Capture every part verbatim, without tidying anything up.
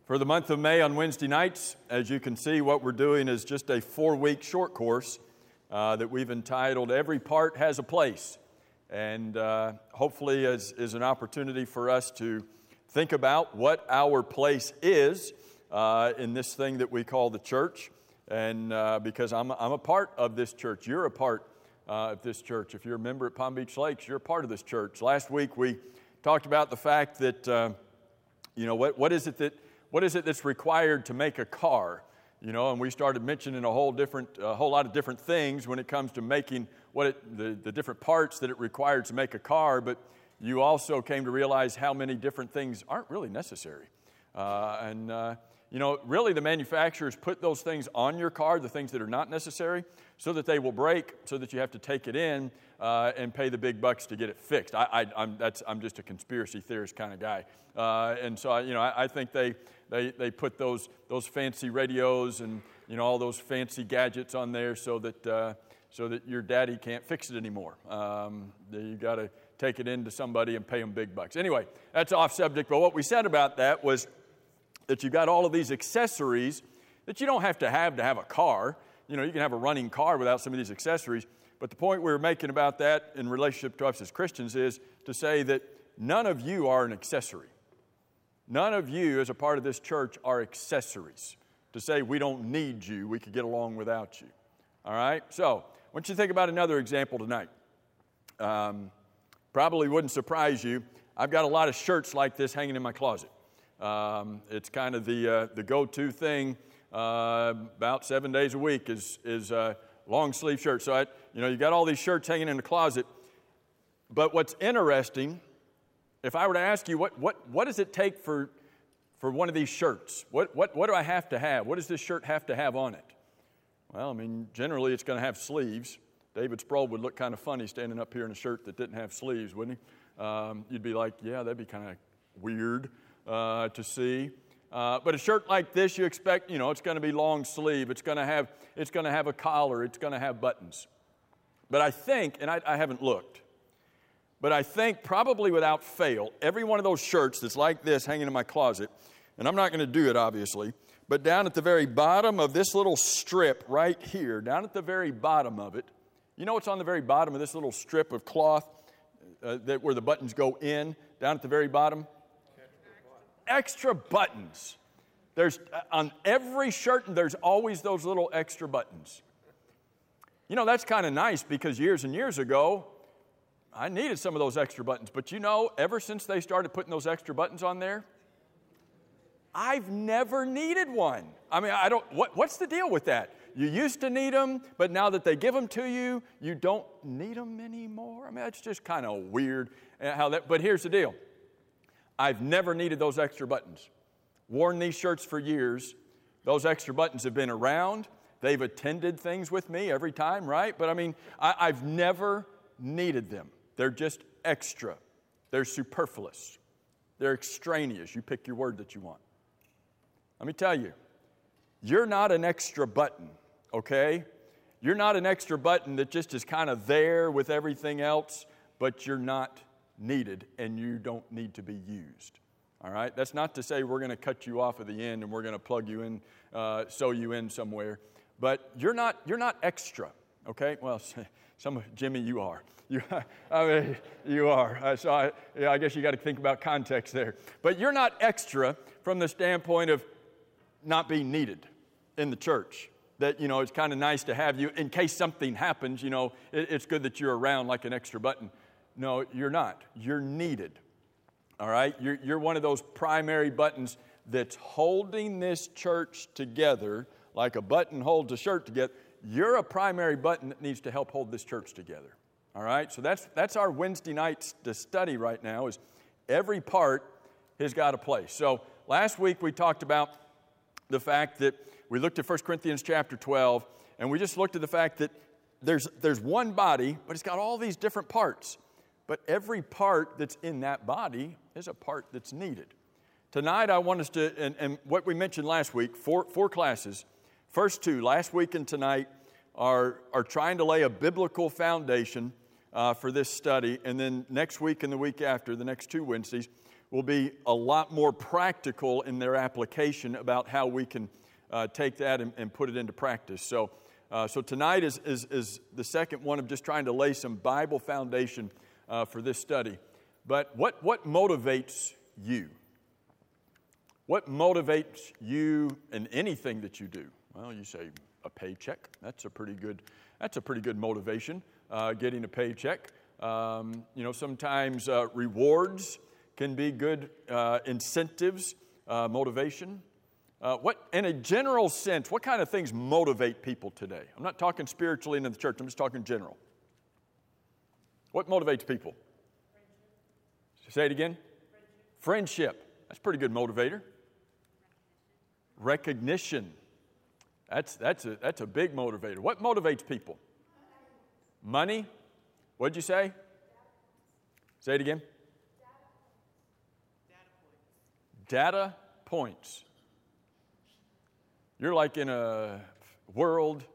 For the month of May on Wednesday nights, as you can see, what we're doing is just a four-week short course uh, that we've entitled Every Part Has a Place. And uh, hopefully is, is an opportunity for us to think about what our place is uh, in this thing that we call the church. And uh, because I'm, I'm a part of this church, you're a part uh, of this church. If you're a member at Palm Beach Lakes, you're a part of this church. Last week we talked about the fact that, uh, you know, what, what is it that What is it that's required to make a car? You know, and we started mentioning a whole different, a whole lot of different things when it comes to making what it, the, the different parts that it required to make a car. But you also came to realize how many different things aren't really necessary. Uh, and, uh, you know, really the manufacturers put those things on your car, the things that are not necessary, so that they will break, so that you have to take it in uh, and pay the big bucks to get it fixed. I, I, I'm, that's, I'm just a conspiracy theorist kind of guy. Uh, and so, I, you know, I, I think they... They they put those those fancy radios and you know all those fancy gadgets on there so that uh, so that your daddy can't fix it anymore. Um, you got to take it in to somebody and pay them big bucks. Anyway, that's off subject. But what we said about that was that you got all of these accessories that you don't have to have to have a car. You know, you can have a running car without some of these accessories. But the point we were making about that in relationship to us as Christians is to say that none of you are an accessory. None of you, as a part of this church, are accessories. To say we don't need you, we could get along without you. All right? So, I want you to think about another example tonight. Um, probably wouldn't surprise you. I've got a lot of shirts like this hanging in my closet. Um, it's kind of the uh, the go-to thing. Uh, about seven days a week is is uh, long sleeve shirts. So, I, you know, you got all these shirts hanging in the closet. But what's interesting, if I were to ask you, what what what does it take for for one of these shirts? What what what do I have to have? What does this shirt have to have on it? Well, I mean, generally it's going to have sleeves. David Sproul would look kind of funny standing up here in a shirt that didn't have sleeves, wouldn't he? Um, you'd be like, yeah, that'd be kind of weird uh, to see. Uh, but a shirt like this, you expect, you know, it's going to be long sleeve. It's going to have it's going to have a collar. It's going to have buttons. But I think, and I, I haven't looked. But I think probably without fail, every one of those shirts that's like this hanging in my closet, and I'm not going to do it obviously, but down at the very bottom of this little strip right here, down at the very bottom of it, you know what's on the very bottom of this little strip of cloth uh, that where the buttons go in, down at the very bottom? Extra buttons. There's uh, on every shirt, there's always those little extra buttons. You know, that's kind of nice because years and years ago, I needed some of those extra buttons, but you know, ever since they started putting those extra buttons on there, I've never needed one. I mean, I don't, what, what's the deal with that? You used to need them, but now that they give them to you, you don't need them anymore? I mean, that's just kind of weird how that, but here's the deal. I've never needed those extra buttons. Worn these shirts for years. Those extra buttons have been around. They've attended things with me every time, right? But I mean, I, I've never needed them. They're just extra. They're superfluous. They're extraneous. You pick your word that you want. Let me tell you, you're not an extra button, okay? You're not an extra button that just is kind of there with everything else, but you're not needed and you don't need to be used, all right? That's not to say we're going to cut you off at the end and we're going to plug you in, uh, sew you in somewhere, but you're not, you're not extra, okay? Well, some of Jimmy, you are. You, I mean, you are. Uh, so I, yeah, I guess you got to think about context there. But you're not extra from the standpoint of not being needed in the church. That, you know, it's kind of nice to have you in case something happens. You know, it, it's good that you're around like an extra button. No, you're not. You're needed. All right? You're, you're one of those primary buttons that's holding this church together like a button holds a shirt together. You're a primary button that needs to help hold this church together. All right, so that's that's our Wednesday night to study right now is every part has got a place. So last week we talked about the fact that we looked at First Corinthians chapter twelve, and we just looked at the fact that there's there's one body, but it's got all these different parts. But every part that's in that body is a part that's needed. Tonight I want us to, and, and what we mentioned last week, four four classes, first two, last week and tonight, are, are trying to lay a biblical foundation Uh, for this study, and then next week and the week after, the next two Wednesdays, will be a lot more practical in their application about how we can uh, take that and, and put it into practice. So, uh, so tonight is, is, is the second one of just trying to lay some Bible foundation uh, for this study. But what, what motivates you? What motivates you in anything that you do? Well, you say a paycheck. That's a pretty good, that's a pretty good motivation, uh, getting a paycheck. Um, you know, sometimes uh, rewards can be good uh, incentives, uh, motivation. Uh, what, in a general sense, what kind of things motivate people today? I'm not talking spiritually in the church. I'm just talking general. What motivates people? Friendship. Say it again. Friendship. Friendship. That's a pretty good motivator. Recognition. That's, that's, a, that's a big motivator. What motivates people? Money. What'd you say? Say it again. Data points. You're like in a world.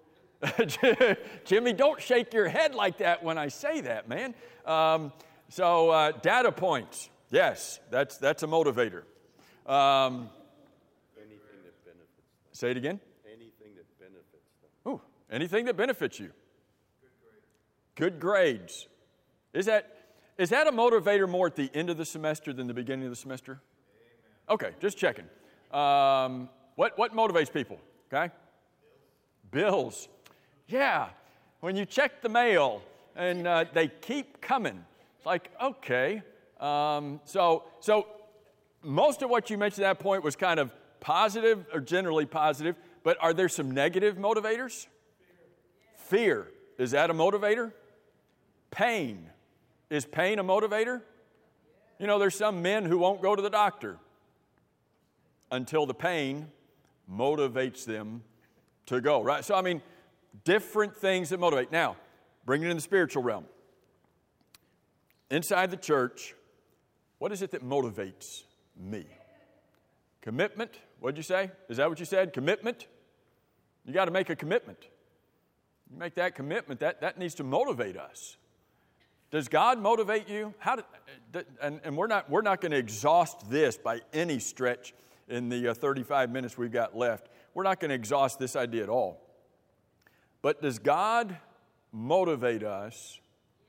Jimmy, don't shake your head like that when I say that, man. Um, so uh, data points. Yes, that's that's a motivator. Um, anything that benefits them. Say it again. Anything that benefits them. Ooh, anything that benefits you. Good grades. Good grades. Is that is that a motivator more at the end of the semester than the beginning of the semester? Okay, just checking. Um, what what motivates people? Okay, bills. Bills. Yeah, when you check the mail and uh, they keep coming, it's like okay. Um, so so most of what you mentioned at that point was kind of positive or generally positive. But are there some negative motivators? Fear. Fear. Is that a motivator? Pain. Is pain a motivator? You know, there's some men who won't go to the doctor until the pain motivates them to go, right? So, I mean, different things that motivate. Now, bring it in the spiritual realm. Inside the church, what is it that motivates me? Commitment? What'd you say? Is that what you said? Commitment? You got to make a commitment. You make that commitment, that, that needs to motivate us. Does God motivate you? How do, and, and we're not we're not going to exhaust this by any stretch in the uh, thirty-five minutes we've got left. We're not going to exhaust this idea at all. But does God motivate us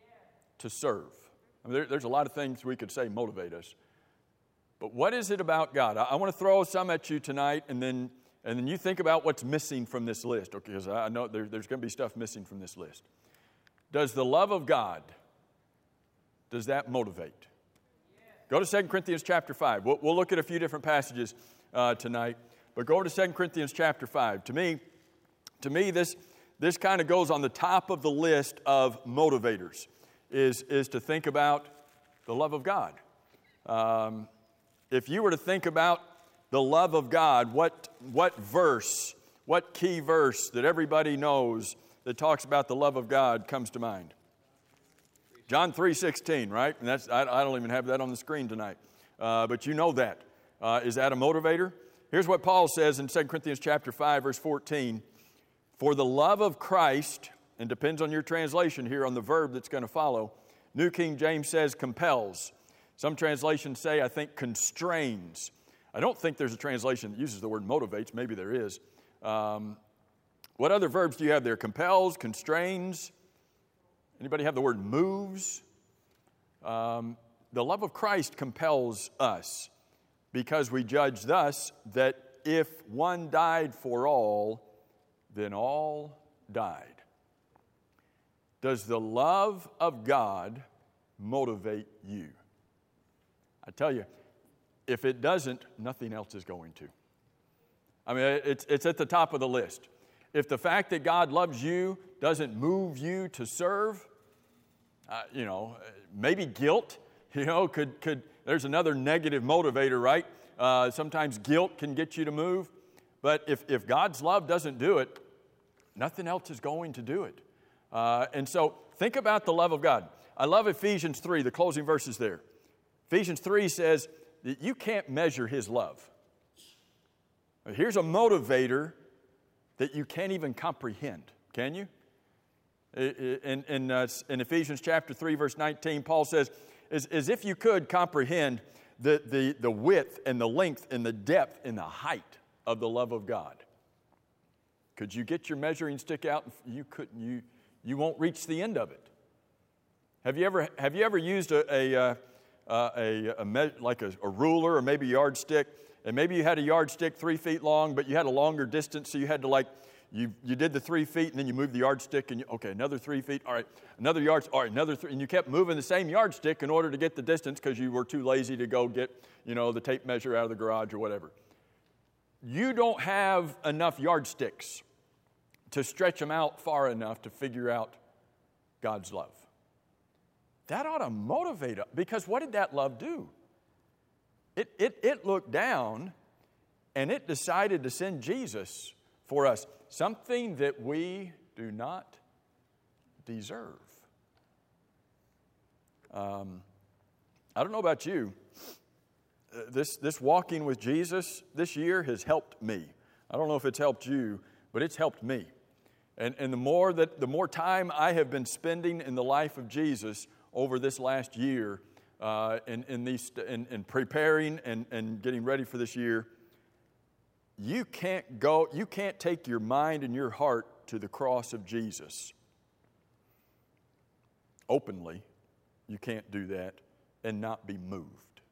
to serve? I mean, there, there's a lot of things we could say motivate us. But what is it about God? I, I want to throw some at you tonight, and then and then you think about what's missing from this list. Okay, because I know there, there's going to be stuff missing from this list. Does the love of God, does that motivate? Go to Second Corinthians chapter five. We'll, we'll look at a few different passages uh, tonight, but go over to Second Corinthians chapter five. To me, to me, this this kind of goes on the top of the list of motivators, is, is to think about the love of God. Um, if you were to think about the love of God, what what verse, what key verse that everybody knows that talks about the love of God comes to mind? John three sixteen, right? And that's I, I don't even have that on the screen tonight, uh, but you know that. Uh, is that a motivator? Here's what Paul says in Second Corinthians chapter five, verse fourteen. For the love of Christ, and depends on your translation here on the verb that's going to follow. New King James says compels. Some translations say, I think, constrains. I don't think there's a translation that uses the word motivates. Maybe there is. Um, what other verbs do you have there? Compels, constrains. Anybody have the word moves? Um, the love of Christ compels us because we judge thus that if one died for all, then all died. Does the love of God motivate you? I tell you, if it doesn't, nothing else is going to. I mean, it's, it's at the top of the list. If the fact that God loves you doesn't move you to serve, uh, you know, maybe guilt, you know, could, could there's another negative motivator, right? Uh, sometimes guilt can get you to move. But if, if God's love doesn't do it, nothing else is going to do it. Uh, and so think about the love of God. I love Ephesians three, the closing verses there. Ephesians three says that you can't measure His love. Here's a motivator that you can't even comprehend, can you? In, in, uh, in Ephesians chapter three, verse nineteen, Paul says, as, as if you could comprehend the, the, the width and the length and the depth and the height of the love of God. Could you get your measuring stick out? You couldn't. You you won't reach the end of it. Have you ever have you ever used a a, uh, a, a, a like a, a ruler or maybe a yardstick, and maybe you had a yardstick three feet long, but you had a longer distance, so you had to like you you did the three feet and then you moved the yardstick and you, okay, another three feet. All right, another yard. All right, another three, and you kept moving the same yardstick in order to get the distance because you were too lazy to go get you know the tape measure out of the garage or whatever. You don't have enough yardsticks to stretch them out far enough to figure out God's love. That ought to motivate us, because what did that love do? It, it, it looked down and it decided to send Jesus for us, something that we do not deserve. Um, I don't know about you. Uh, this, this walking with Jesus this year has helped me. I don't know if it's helped you, but it's helped me. And, and the more that the more time I have been spending in the life of Jesus over this last year, uh, in, in, these, in, in preparing and, and getting ready for this year, you can't go, you can't take your mind and your heart to the cross of Jesus openly. You can't do that and not be moved.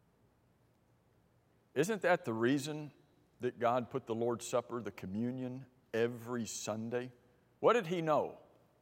Isn't that the reason that God put the Lord's Supper, the communion, every Sunday? What did He know?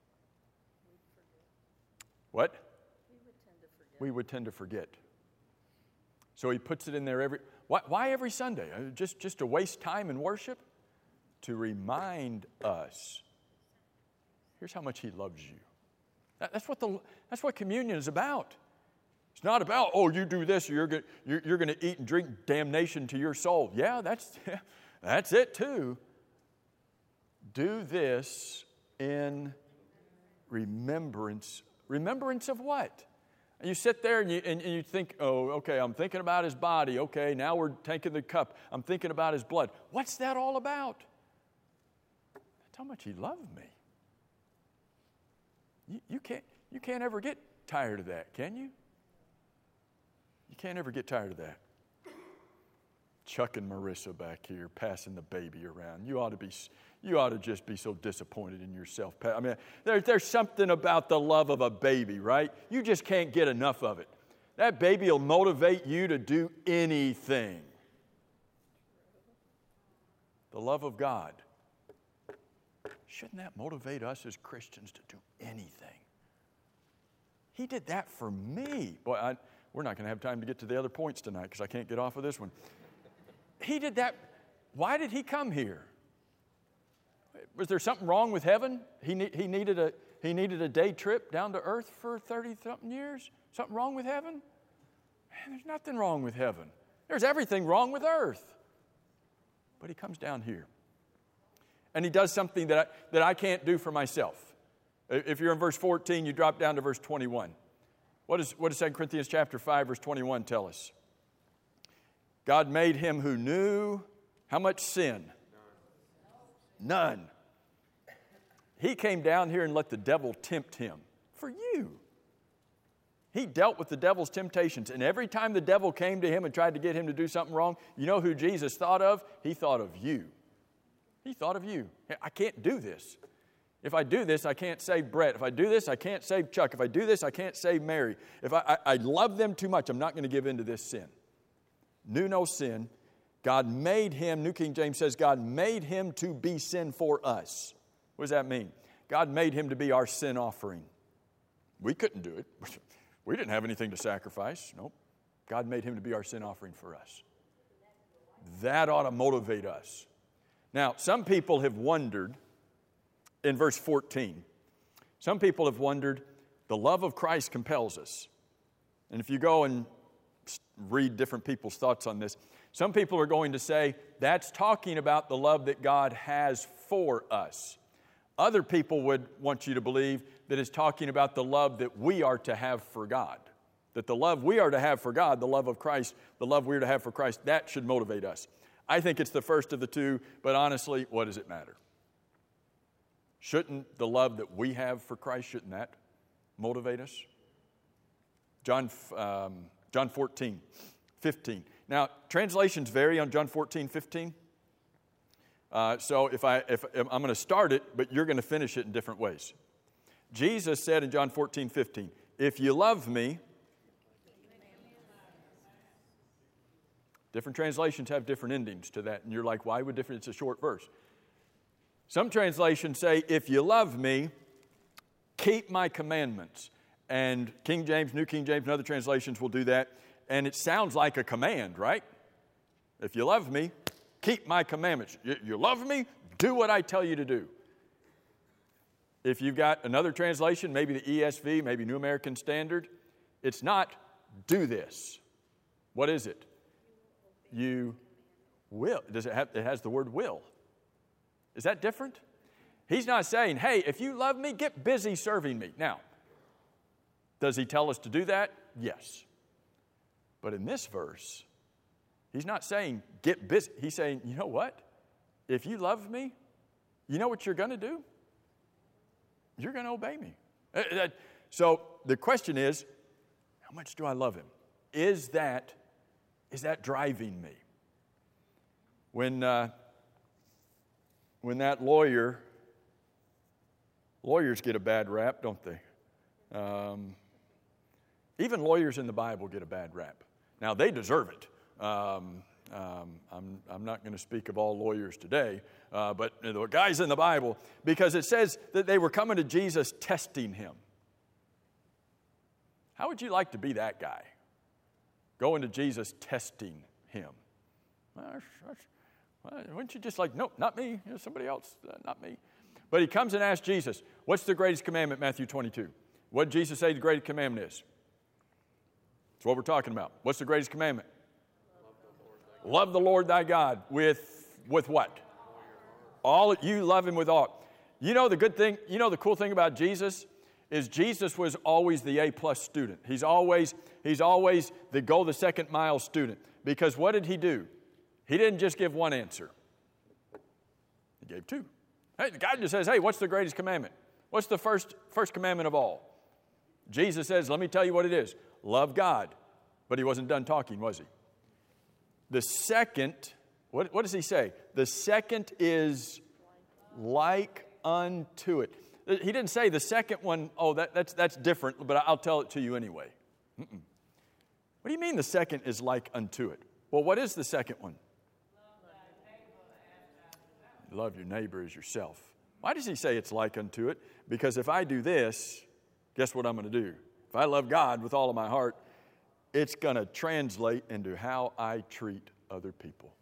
What? We would tend to forget. We would tend to forget. So He puts it in there every... Why, why every Sunday? Just, just to waste time in worship? To remind us, here's how much He loves you. That, that's, what the, that's what communion is about. It's not about, oh, you do this, or you're going you're, you're to eat and drink damnation to your soul. Yeah, that's, that's it too. Do this in remembrance. Remembrance of what? And you sit there and you, and, and you think, oh, okay, I'm thinking about His body. Okay, now we're taking the cup. I'm thinking about His blood. What's that all about? That's how much He loved me. You, you, can't, you can't ever get tired of that, can you? You can't ever get tired of that. Chuck and Marissa back here passing the baby around. You ought to be... You ought to just be so disappointed in yourself. I mean, there, there's something about the love of a baby, right? You just can't get enough of it. That baby will motivate you to do anything. The love of God. Shouldn't that motivate us as Christians to do anything? He did that for me. Boy, I, we're not going to have time to get to the other points tonight because I can't get off of this one. He did that. Why did He come here? Was there something wrong with heaven? He, ne- he, needed a, he needed a day trip down to earth for thirty-something years? Something wrong with heaven? Man, there's nothing wrong with heaven. There's everything wrong with earth. But He comes down here. And He does something that I, that I can't do for myself. If you're in verse fourteen, you drop down to verse twenty-one. What, is, what does Second Corinthians chapter five, verse twenty-one tell us? God made Him who knew how much sin? None. He came down here and let the devil tempt Him for you. He dealt with the devil's temptations. And every time the devil came to Him and tried to get Him to do something wrong, you know who Jesus thought of? He thought of you. He thought of you. I can't do this. If I do this, I can't save Brett. If I do this, I can't save Chuck. If I do this, I can't save Mary. If I, I, I love them too much, I'm not going to give in to this sin. Knew no sin. God made Him, New King James says, God made Him to be sin for us. What does that mean? God made Him to be our sin offering. We couldn't do it. We didn't have anything to sacrifice. Nope. God made Him to be our sin offering for us. That ought to motivate us. Now, some people have wondered, in verse fourteen, some people have wondered, the love of Christ compels us. And if you go and read different people's thoughts on this, some people are going to say, that's talking about the love that God has for us. Other people would want you to believe that it's talking about the love that we are to have for God. That the love we are to have for God, the love of Christ, the love we're to have for Christ, that should motivate us. I think it's the first of the two, but honestly, what does it matter? Shouldn't the love that we have for Christ, shouldn't that motivate us? John, um, John fourteen, fifteen. Now, translations vary on John fourteen, fifteen. Uh, so if, I, if, if I'm going to start it, but you're going to finish it in different ways. Jesus said in John fourteen, fifteen, if you love me, different translations have different endings to that, and you're like, why would different? It's a short verse. Some translations say, if you love me, keep my commandments. And King James, New King James, and other translations will do that. And it sounds like a command, right? If you love me, keep my commandments. You, you love me, do what I tell you to do. If you've got another translation, maybe the E S V, maybe New American Standard, it's not do this. What is it? You will. Does it have, it has the word will. Is that different? He's not saying, hey, if you love me, get busy serving me. Now, does he tell us to do that? Yes. But in this verse, he's not saying get busy. He's saying, you know what? If you love me, you know what you're going to do? You're going to obey me. So the question is, how much do I love him? Is that, is that driving me? When, uh, when that lawyer, lawyers get a bad rap, don't they? Um, even lawyers in the Bible get a bad rap. Now, they deserve it. Um, um, I'm, I'm not going to speak of all lawyers today, uh, but you know, the guys in the Bible, because it says that they were coming to Jesus testing him. How would you like to be that guy? Going to Jesus testing him. Well, wouldn't you just like, nope, not me, you know, somebody else, uh, not me. But he comes and asks Jesus, what's the greatest commandment, Matthew twenty-two? What did Jesus say the greatest commandment is? That's what we're talking about. What's the greatest commandment? Love the Lord, love the Lord thy God with, with what? All you love him with all. You know the good thing, you know the cool thing about Jesus is Jesus was always the A-plus student. He's always, he's always the go the second mile student. Because what did he do? He didn't just give one answer. He gave two. Hey, God just says, hey, what's the greatest commandment? What's the first, first commandment of all? Jesus says, let me tell you what it is. Love God. But he wasn't done talking, was he? The second, what, what does he say? The second is like unto it. He didn't say the second one, oh, that, that's, that's different, but I'll tell it to you anyway. Mm-mm. What do you mean the second is like unto it? Well, what is the second one? Love your neighbor as yourself. Why does he say it's like unto it? Because if I do this, guess what I'm going to do? If I love God with all of my heart, it's going to translate into how I treat other people.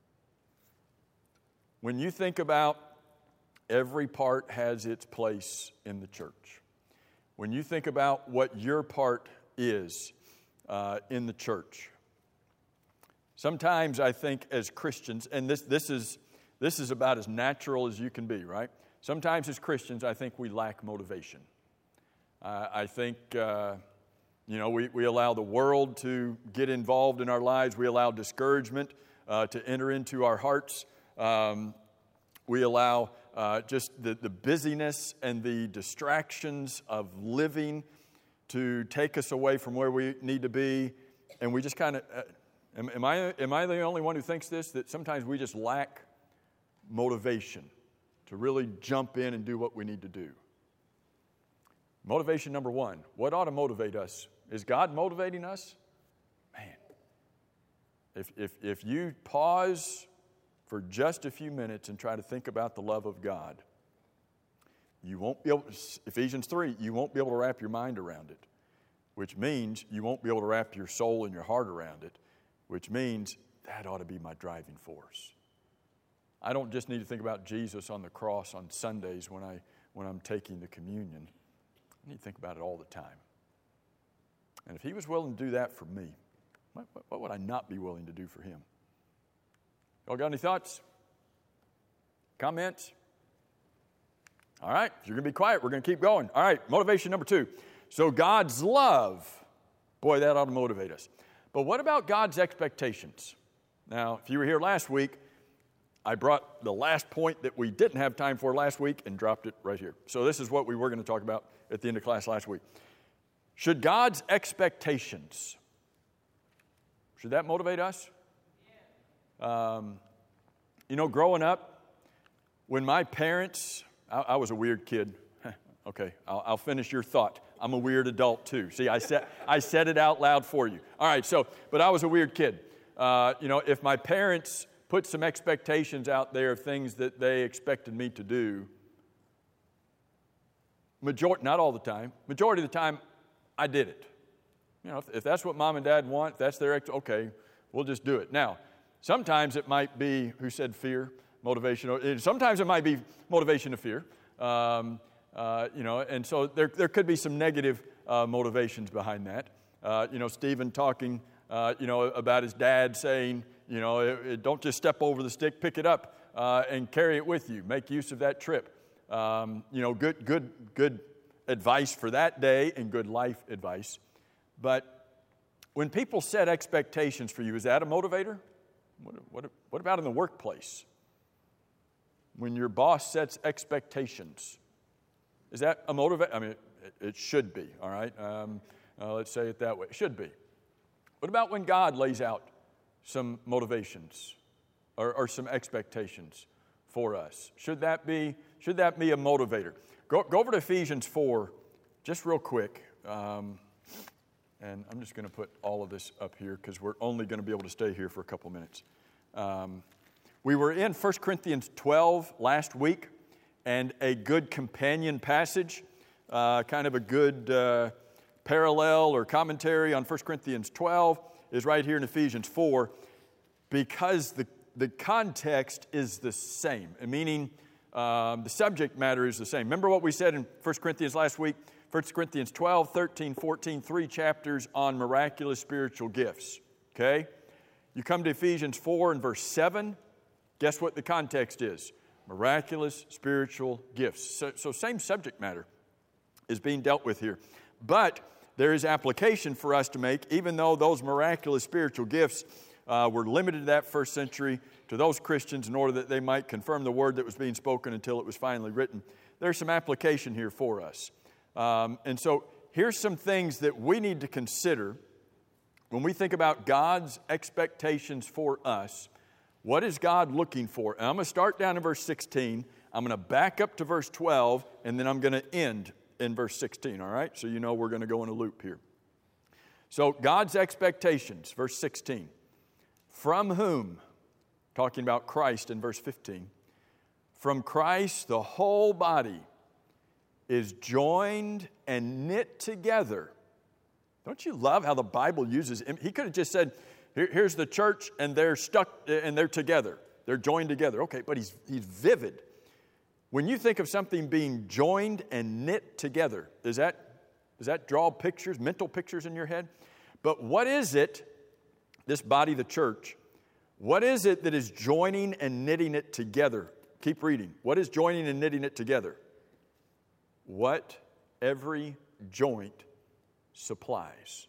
When you think about every part has its place in the church. When you think about what your part is uh, in the church, sometimes I think as Christians, and this, this is This is about as natural as you can be, right? Sometimes as Christians, I think we lack motivation. Uh, I think, uh, you know, we, we allow the world to get involved in our lives. We allow discouragement uh, to enter into our hearts. Um, we allow uh, just the, the busyness and the distractions of living to take us away from where we need to be. And we just kind of, uh, am, am I am I the only one who thinks this? That sometimes we just lack motivation to really jump in and do what we need to do. Motivation number one. What ought to motivate us? Is God motivating us? Man, if, if, if you pause for just a few minutes and try to think about the love of God, you won't be able to, Ephesians three, you won't be able to wrap your mind around it, which means you won't be able to wrap your soul and your heart around it, which means that ought to be my driving force. I don't just need to think about Jesus on the cross on Sundays when, I, when I'm taking the communion. I need to think about it all the time. And if he was willing to do that for me, what, what would I not be willing to do for him? Y'all got any thoughts? Comments? All right, if you're going to be quiet, we're going to keep going. All right, motivation number two. So God's love, boy, that ought to motivate us. But what about God's expectations? Now, if you were here last week, I brought the last point that we didn't have time for last week and dropped it right here. So this is what we were going to talk about at the end of class last week. Should God's expectations, Should that motivate us? Um, you know, growing up, when my parents, I, I was a weird kid. Okay, I'll, I'll finish your thought. I'm a weird adult too. See, I said I said it out loud for you. All right, so, but I was a weird kid. Uh, you know, if my parents put some expectations out there of things that they expected me to do, majority, not all the time, majority of the time, I did it. You know, if, if that's what mom and dad want, if that's their, ex- okay, we'll just do it. Now, sometimes it might be, who said fear, motivation, sometimes it might be motivation to fear. Um, Uh, you know, and so there there could be some negative uh, motivations behind that. Uh, you know, Stephen talking, uh, you know, about his dad saying, you know, it, it, don't just step over the stick, pick it up uh, and carry it with you. Make use of that trip. Um, you know, good good good advice for that day and good life advice. But when people set expectations for you, is that a motivator? What what what about in the workplace? When your boss sets expectations. Is that a motivator? I mean, it, it should be, all right? Um, uh, let's say it that way. It should be. What about when God lays out some motivations or, or some expectations for us? Should that be, should that be a motivator? Go, go over to Ephesians four just real quick. Um, and I'm just going to put all of this up here because we're only going to be able to stay here for a couple minutes. Um, we were in First Corinthians twelve last week. And a good companion passage, uh, kind of a good uh, parallel or commentary on First Corinthians twelve is right here in Ephesians four, because the, the context is the same, meaning um, the subject matter is the same. Remember what we said in First Corinthians last week? First Corinthians twelve, thirteen, fourteen, three chapters on miraculous spiritual gifts, okay? You come to Ephesians four and verse seven, guess what the context is? Miraculous spiritual gifts. So, so same subject matter is being dealt with here. But there is application for us to make, even though those miraculous spiritual gifts uh, were limited to that first century, to those Christians in order that they might confirm the word that was being spoken until it was finally written. There's some application here for us. Um, and so here's some things that we need to consider when we think about God's expectations for us. What is God looking for? And I'm going to start down in verse sixteen. I'm going to back up to verse twelve, and then I'm going to end in verse sixteen, all right? So you know we're going to go in a loop here. So God's expectations, verse sixteen. From whom, talking about Christ in verse fifteen, from Christ the whole body is joined and knit together. Don't you love how the Bible uses, he could have just said, Here, here's the church, and they're stuck, and they're together. They're joined together. Okay, but he's he's vivid. When you think of something being joined and knit together, does that, does that draw pictures, mental pictures in your head? But what is it, this body, the church, what is it that is joining and knitting it together? Keep reading. What is joining and knitting it together? What every joint supplies.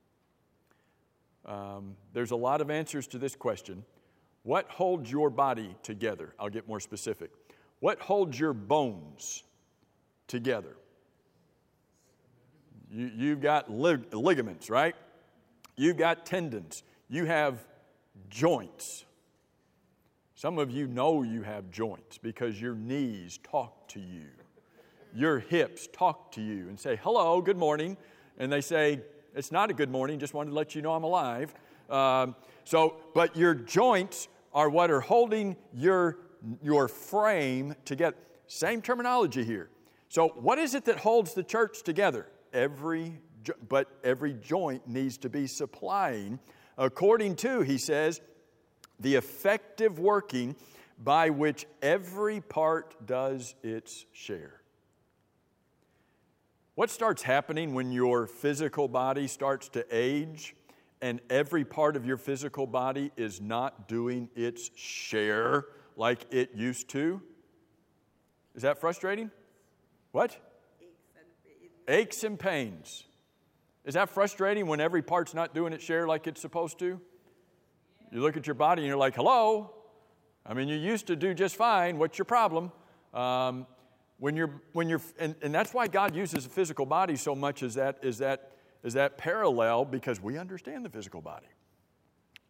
Um, there's a lot of answers to this question. What holds your body together? I'll get more specific. What holds your bones together? You, you've got lig- ligaments, right? You've got tendons. You have joints. Some of you know you have joints because your knees talk to you. Your hips talk to you and say, hello, good morning. And they say, it's not a good morning, just wanted to let you know I'm alive. Um, so, but your joints are what are holding your, your frame together. Same terminology here. So what is it that holds the church together? Every, but every joint needs to be supplying, according to, he says, the effective working by which every part does its share. What starts happening when your physical body starts to age and every part of your physical body is not doing its share like it used to? Is that frustrating? What? Aches and pains. Aches and pains. Is that frustrating when every part's not doing its share like it's supposed to? You look at your body and you're like, hello? I mean, you used to do just fine. What's your problem? Um, When you're, when you're, and, and that's why God uses the physical body so much is that, is that, is that parallel, because we understand the physical body.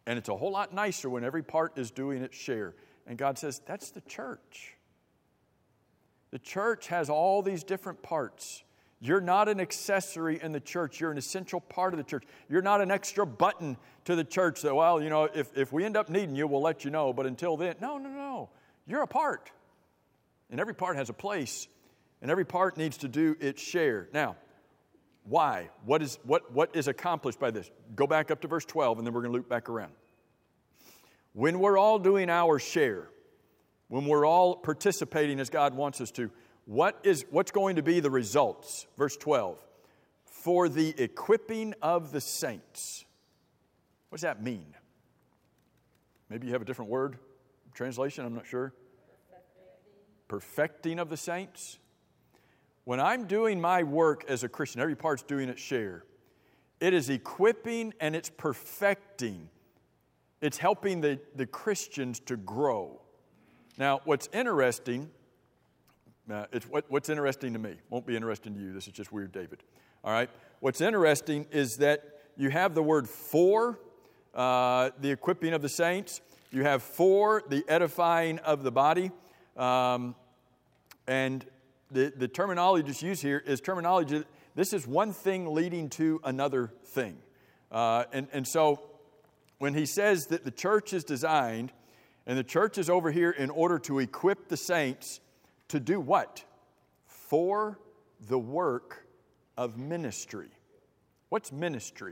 And it's a whole lot nicer when every part is doing its share. And God says, that's the church. The church has all these different parts. You're not an accessory in the church. You're an essential part of the church. You're not an extra button to the church that, well, you know, if, if we end up needing you, we'll let you know. But until then, no, no, no. You're a part. And every part has a place. And every part needs to do its share. Now, why? What is, what, what is accomplished by this? Go back up to verse twelve, and then we're going to loop back around. When we're all doing our share, when we're all participating as God wants us to, what is, what's going to be the results? Verse twelve, for the equipping of the saints. What does that mean? Maybe you have a different word, translation, I'm not sure. Perfecting of the saints. When I'm doing my work as a Christian, every part's doing its share. It is equipping and it's perfecting. It's helping the, the Christians to grow. Now, what's interesting, uh, it's what, what's interesting to me, won't be interesting to you, this is just weird, David. All right? What's interesting is that you have the word for, uh, the equipping of the saints. You have for, the edifying of the body. Um, and the, the terminology just used here is terminology, this is one thing leading to another thing. Uh, and, and so when he says that the church is designed, and the church is over here in order to equip the saints to do what? For the work of ministry. What's ministry?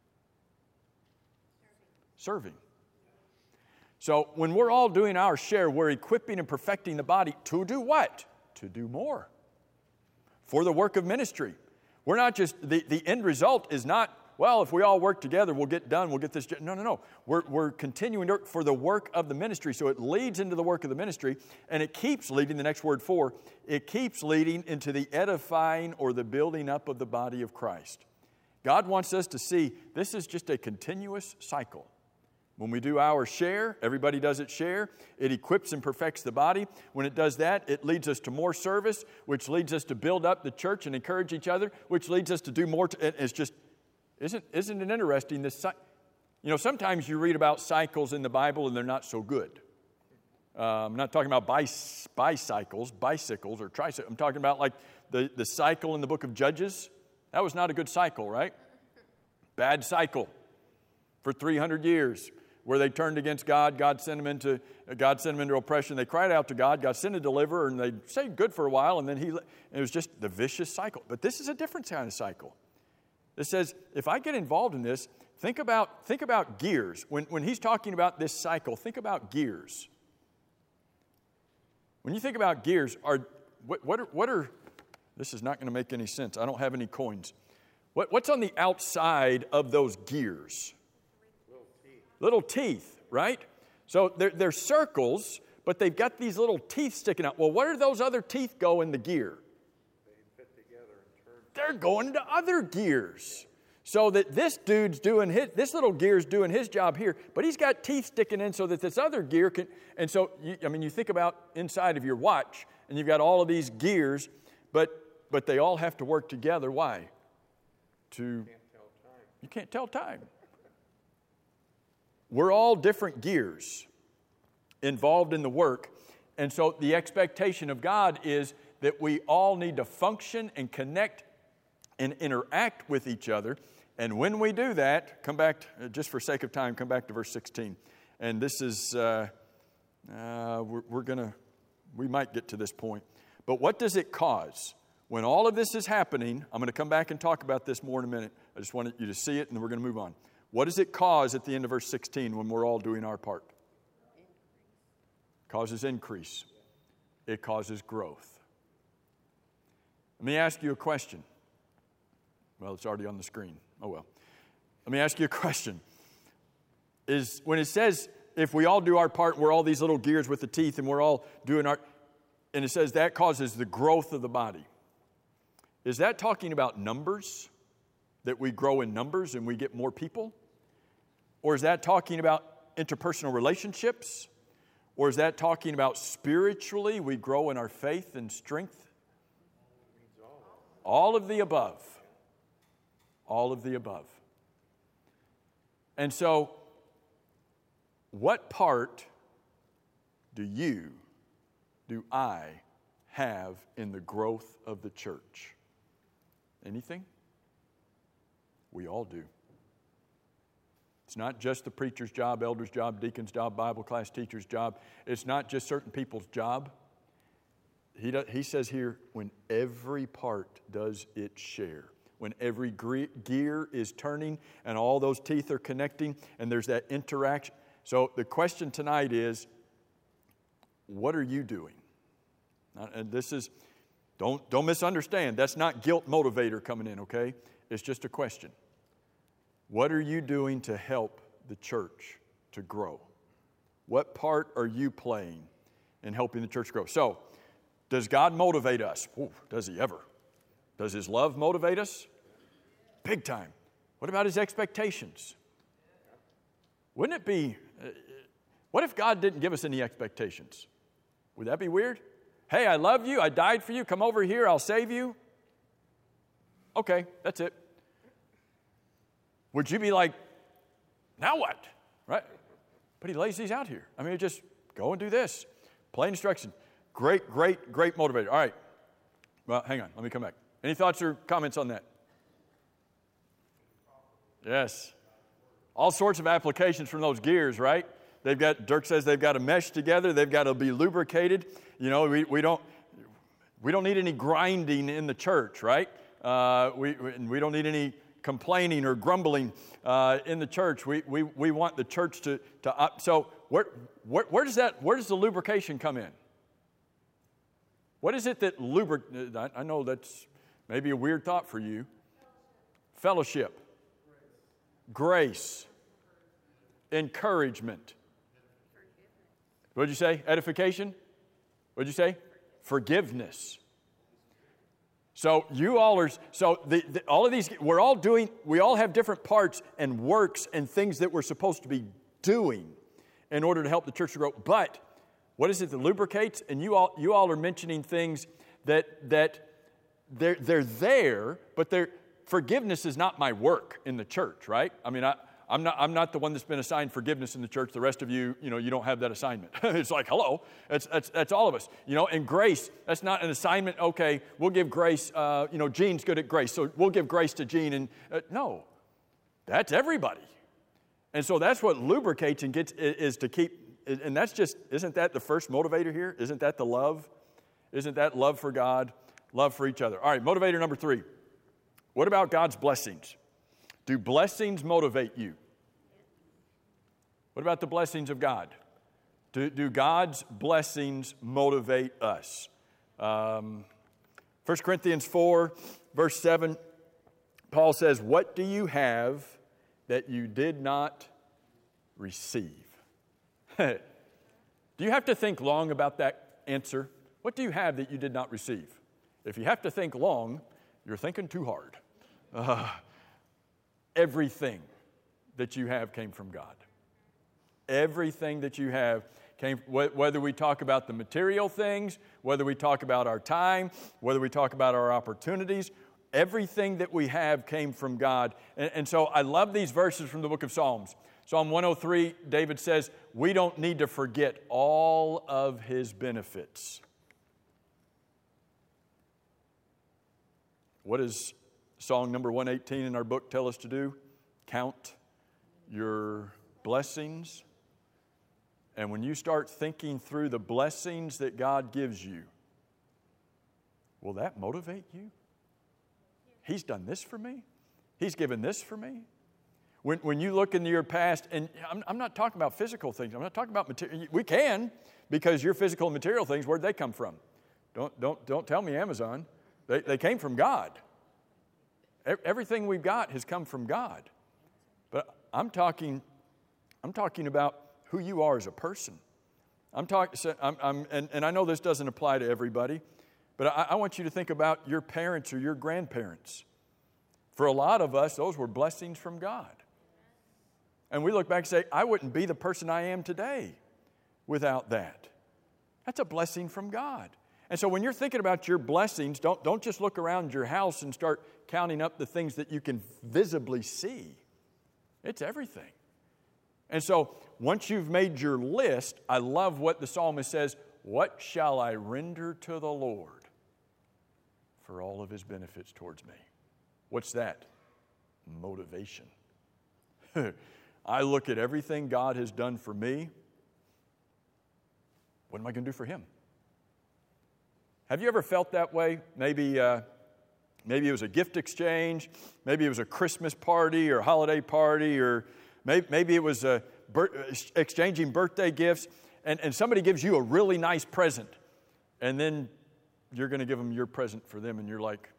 Serving. So when we're all doing our share, we're equipping and perfecting the body to do what? To do more. For the work of ministry. We're not just, the, the end result is not, well, if we all work together, we'll get done, we'll get this. No, no, no. We're, we're continuing to work for the work of the ministry. So it leads into the work of the ministry, and it keeps leading, the next word for, it keeps leading into the edifying or the building up of the body of Christ. God wants us to see this is just a continuous cycle. When we do our share, everybody does its share. It equips and perfects the body. When it does that, it leads us to more service, which leads us to build up the church and encourage each other, which leads us to do more. To, it's just, isn't, isn't it interesting? This, you know, sometimes you read about cycles in the Bible and they're not so good. Uh, I'm not talking about bis, bicycles, bicycles or tricycles. I'm talking about like the, the cycle in the book of Judges. That was not a good cycle, right? Bad cycle for three hundred years. Where they turned against God, God sent them into God sent them into oppression. They cried out to God. God sent a deliverer, and they stayed good for a while, and then he. And it was just the vicious cycle. But this is a different kind of cycle. It says, if I get involved in this, think about think about gears. When when he's talking about this cycle, think about gears. When you think about gears, are what what are, what are this is not going to make any sense. I don't have any coins. What what's on the outside of those gears? Little teeth, right? So they're, they're circles, but they've got these little teeth sticking out. Well, where do those other teeth go in the gear? They fit together and turn. They're going to other gears. So that this dude's doing his, this little gear's doing his job here, but he's got teeth sticking in so that this other gear can, and so, you, I mean, you think about inside of your watch, and you've got all of these gears, but but they all have to work together. Why? To, You can't tell time. you can't tell time. We're all different gears involved in the work. And so the expectation of God is that we all need to function and connect and interact with each other. And when we do that, come back, to, just for sake of time, come back to verse sixteen. And this is, uh, uh, we're, we're going to, we might get to this point. But what does it cause? When all of this is happening, I'm going to come back and talk about this more in a minute. I just wanted you to see it, and then we're going to move on. What does it cause at the end of verse sixteen when we're all doing our part? It causes increase. It causes growth. Let me ask you a question. Well, it's already on the screen. Oh, well. Let me ask you a question. Is when it says, if we all do our part, we're all these little gears with the teeth, and we're all doing our, and it says that causes the growth of the body. Is that talking about numbers? That we grow in numbers and we get more people? Or is that talking about interpersonal relationships? Or is that talking about spiritually we grow in our faith and strength? All of the above. All of the above. And so, what part do you, do I have in the growth of the church? Anything? We all do. It's not just the preacher's job, elder's job, deacon's job, Bible class teacher's job. It's not just certain people's job. He, does, he says here, when every part does its share, when every gear is turning and all those teeth are connecting and there's that interaction. So the question tonight is, what are you doing? And this is, don't, don't misunderstand, that's not guilt motivator coming in, okay? It's just a question. What are you doing to help the church to grow? What part are you playing in helping the church grow? So, does God motivate us? Ooh, does He ever? Does His love motivate us? Big time. What about His expectations? Wouldn't it be, uh, what if God didn't give us any expectations? Would that be weird? Hey, I love you. I died for you. Come over here. I'll save you. Okay, that's it. Would you be like, now what? Right? But He lays these out here. I mean, just go and do this. Plain instruction. Great, great, great motivator. All right. Well, hang on. Let me come back. Any thoughts or comments on that? Yes. All sorts of applications from those gears, right? They've got, Dirk says they've got to mesh together. They've got to be lubricated. You know, we, we don't we don't need any grinding in the church, right? Uh, we, we don't need any complaining or grumbling uh, in the church. We, we, we want the church to, to up. So where, where, where does that, where does the lubrication come in? What is it that lubricates? I, I know that's maybe a weird thought for you. Fellowship. Grace. Encouragement. What did you say? Edification? What did you say? Forgiveness. So you all are, so the, the, all of these, we're all doing, we all have different parts and works and things that we're supposed to be doing in order to help the church to grow. But what is it that lubricates? And you all, you all are mentioning things that, that they're, they're there, but they're, forgiveness is not my work in the church, right? I mean, I, I'm not, I'm not the one that's been assigned forgiveness in the church. The rest of you, you know, you don't have that assignment. It's like, hello, that's, that's, that's all of us. You know, and grace, that's not an assignment. Okay, we'll give grace, uh, you know, Gene's good at grace, so we'll give grace to Gene. And uh, no, that's everybody. And so that's what lubricates and gets is to keep, and that's just, isn't that the first motivator here? Isn't that the love? Isn't that love for God, love for each other? All right, motivator number three. What about God's blessings? Do blessings motivate you? What about the blessings of God? Do, do God's blessings motivate us? Um, First Corinthians four, verse seven, Paul says, what do you have that you did not receive? Do you have to think long about that answer? What do you have that you did not receive? If you have to think long, you're thinking too hard. Uh, everything that you have came from God. Everything that you have came, whether we talk about the material things, whether we talk about our time, whether we talk about our opportunities, everything that we have came from God. And, and so I love these verses from the book of Psalms. Psalm one oh three, David says, we don't need to forget all of His benefits. What does song number one eighteen in our book tell us to do? Count your blessings. And when you start thinking through the blessings that God gives you, will that motivate you? He's done this for me. He's given this for me. When, when you look into your past, and I'm, I'm not talking about physical things. I'm not talking about material. We can, because your physical and material things, where'd they come from? Don't, don't, don't tell me Amazon. They, they came from God. Everything we've got has come from God. But I'm talking, I'm talking about who you are as a person. I'm talking, I'm, I'm, and, and I know this doesn't apply to everybody, but I, I want you to think about your parents or your grandparents. For a lot of us, those were blessings from God. And we look back and say, I wouldn't be the person I am today without that. That's a blessing from God. And so when you're thinking about your blessings, don't, don't just look around your house and start counting up the things that you can visibly see. It's everything. And so once you've made your list, I love what the psalmist says, what shall I render to the Lord for all of his benefits towards me? What's that? Motivation. I look at everything God has done for me. What am I going to do for him? Have you ever felt that way? Maybe, uh, maybe it was a gift exchange. Maybe it was a Christmas party or holiday party, or maybe, maybe it was a bir- exchanging birthday gifts. And, and somebody gives you a really nice present, and then you're going to give them your present for them, and you're like,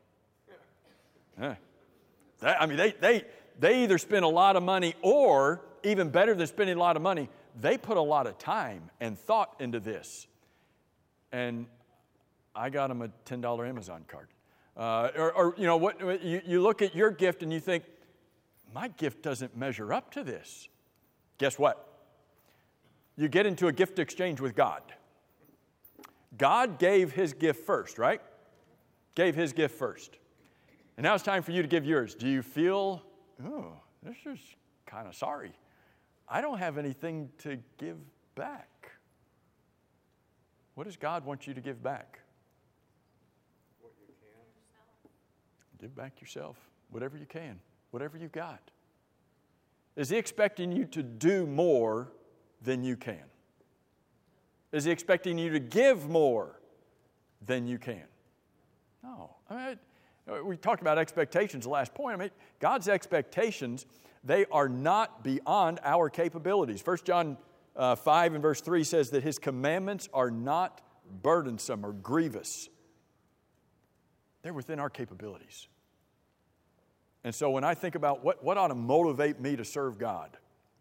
eh. That, I mean, they, they, they either spend a lot of money, or even better than spending a lot of money, they put a lot of time and thought into this. And I got them a ten dollar Amazon card. Uh, or, or, you know, what you, you look at your gift and you think, my gift doesn't measure up to this. Guess what? You get into a gift exchange with God. God gave his gift first, right? Gave his gift first. And now it's time for you to give yours. Do you feel, oh, this is kind of sorry. I don't have anything to give back. What does God want you to give back? What you can. Give back yourself, whatever you can, whatever you got. Is he expecting you to do more than you can? Is he expecting you to give more than you can? No. I mean, we talked about expectations the last point. I mean, God's expectations, they are not beyond our capabilities. First John uh, five and verse three says that his commandments are not burdensome or grievous. They're within our capabilities. And so when I think about what, what ought to motivate me to serve God,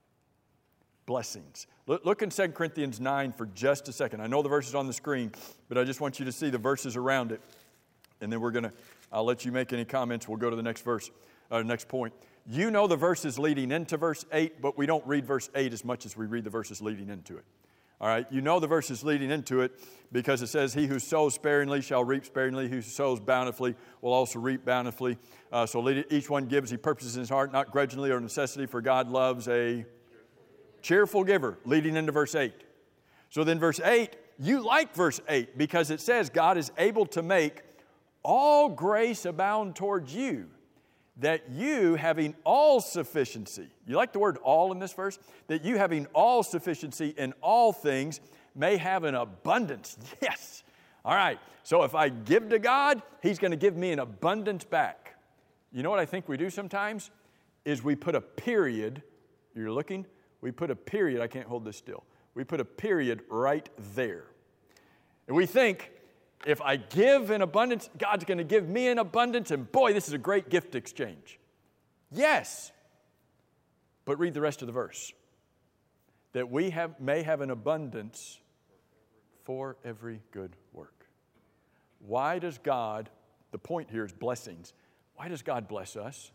blessings. Look, look in Second Corinthians nine for just a second. I know the verse is on the screen, but I just want you to see the verses around it. And then we're going to, I'll let you make any comments. We'll go to the next verse, uh, next point. You know the verses leading into verse eight, but we don't read verse eight as much as we read the verses leading into it. All right, you know the verses leading into it because it says, he who sows sparingly shall reap sparingly. He who sows bountifully will also reap bountifully. Uh, so each one gives, he purposes in his heart, not grudgingly or necessity, for God loves a cheerful giver, leading into verse eight. So then verse eight, you like verse eight because it says God is able to make all grace abound towards you, that you having all sufficiency, you like the word all in this verse? That you having all sufficiency in all things may have an abundance. Yes. All right. So if I give to God, he's going to give me an abundance back. You know what I think we do sometimes? Is we put a period, you're looking, we put a period, I can't hold this still. We put a period right there. And we think, if I give in abundance, God's going to give me in abundance, and boy, this is a great gift exchange. Yes. But read the rest of the verse. That we have, may have an abundance for every good work. Why does God, the point here is blessings. Why does God bless us?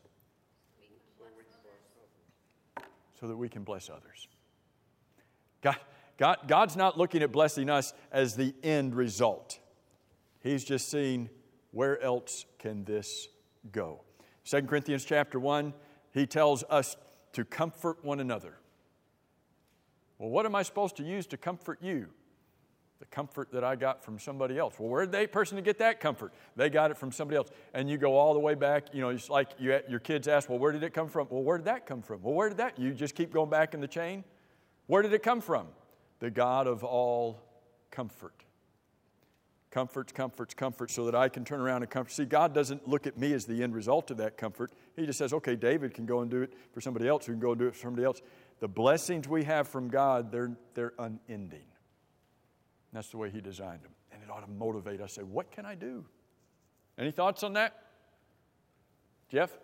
So that we can bless others. God, God, God's not looking at blessing us as the end result. He's just seeing, where else can this go? Second Corinthians chapter one, he tells us to comfort one another. Well, what am I supposed to use to comfort you? The comfort that I got from somebody else. Well, where did that person get that comfort? They got it from somebody else. And you go all the way back, you know, it's like you, your kids ask, well, where did it come from? Well, where did that come from? Well, where did that? You just keep going back in the chain. Where did it come from? The God of all comfort. Comforts, comforts, comforts, so that I can turn around and comfort. See, God doesn't look at me as the end result of that comfort. He just says, okay, David can go and do it for somebody else who can go and do it for somebody else. The blessings we have from God, they're, they're unending. That's the way he designed them. And it ought to motivate us. Say, what can I do? Any thoughts on that? Jeff?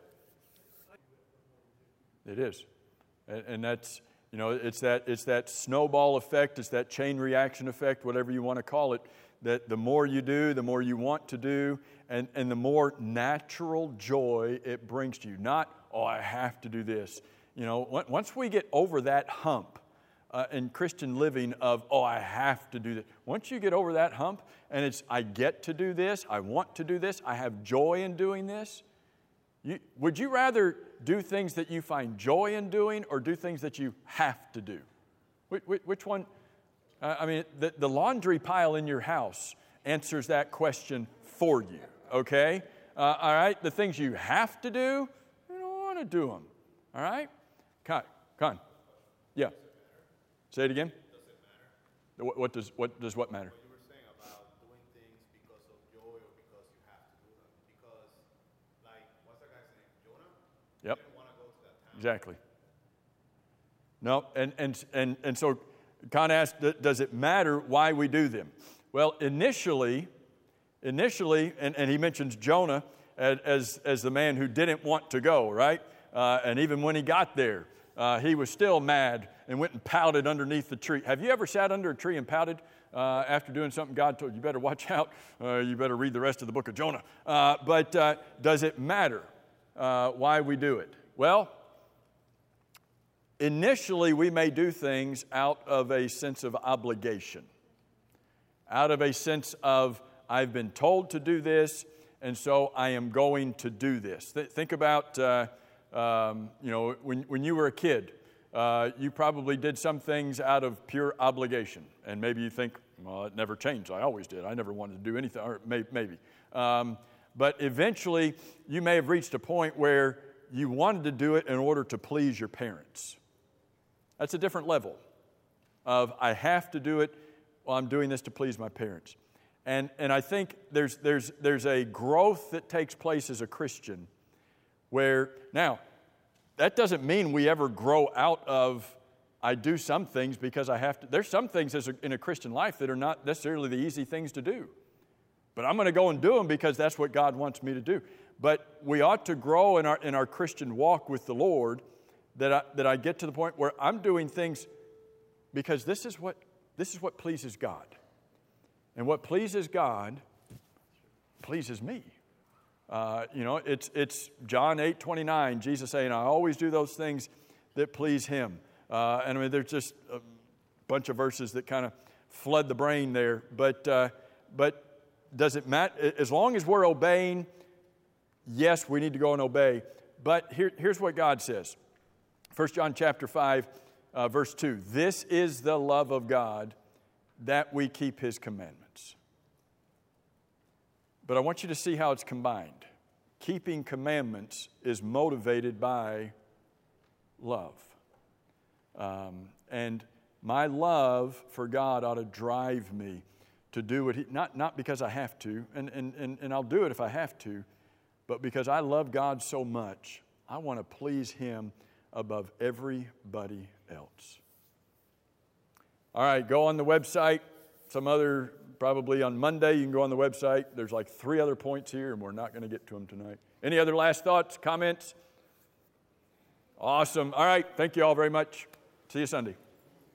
It is. And, and that's, you know, it's that, it's that snowball effect. It's that chain reaction effect, whatever you want to call it. That the more you do, the more you want to do, and, and the more natural joy it brings to you. Not, oh, I have to do this. You know, once we get over that hump uh, in Christian living of, oh, I have to do this. Once you get over that hump and it's, I get to do this, I want to do this, I have joy in doing this, You, would you rather do things that you find joy in doing or do things that you have to do? Which, which one? Uh, I mean, the, the laundry pile in your house answers that question for you, okay? Uh, all right, the things you have to do, you don't want to do them, all right? Con, Con, yeah. Say it again. Does it matter? What, what does what does what matter? What you were saying about doing things because of joy or because you have to do them. Because, like, what's that guy's name? Jonah? Yep. He didn't want to go to that town. Exactly. No, and and and and so Con asked, does it matter why we do them? Well, initially, initially, and, and he mentions Jonah as, as as the man who didn't want to go, right? Uh, and even when he got there, uh, he was still mad and went and pouted underneath the tree. Have you ever sat under a tree and pouted uh, after doing something God told you? You better watch out. Uh, you better read the rest of the book of Jonah. Uh, but uh, does it matter uh, why we do it? Well, initially, we may do things out of a sense of obligation, out of a sense of, I've been told to do this, and so I am going to do this. Th- think about, uh, um, you know, when, when you were a kid, uh, you probably did some things out of pure obligation. And maybe you think, well, it never changed. I always did. I never wanted to do anything, or may, maybe. Um, but eventually, you may have reached a point where you wanted to do it in order to please your parents. That's a different level of I have to do it, well, I'm doing this to please my parents. And and I think there's there's there's a growth that takes place as a Christian where, now, that doesn't mean we ever grow out of I do some things because I have to. There's some things as a, in a Christian life that are not necessarily the easy things to do. But I'm going to go and do them because that's what God wants me to do. But we ought to grow in our in our Christian walk with the Lord that I, that I get to the point where I'm doing things because this is what this is what pleases God. And what pleases God pleases me. Uh, you know, it's it's John eight twenty-nine, Jesus saying, I always do those things that please Him. Uh, and I mean, there's just a bunch of verses that kind of flood the brain there. But uh, but does it matter? As long as we're obeying, yes, we need to go and obey. But here, here's what God says. First John chapter five, uh, verse two. This is the love of God, that we keep His commandments. But I want you to see how it's combined. Keeping commandments is motivated by love. Um, and my love for God ought to drive me to do what He, not, not because I have to, and, and, and, and I'll do it if I have to, but because I love God so much, I want to please Him above everybody else. All right, go on the website. Some other, probably on Monday, you can go on the website. There's like three other points here, and we're not going to get to them tonight. Any other last thoughts, comments? Awesome. All right, thank you all very much. See you Sunday.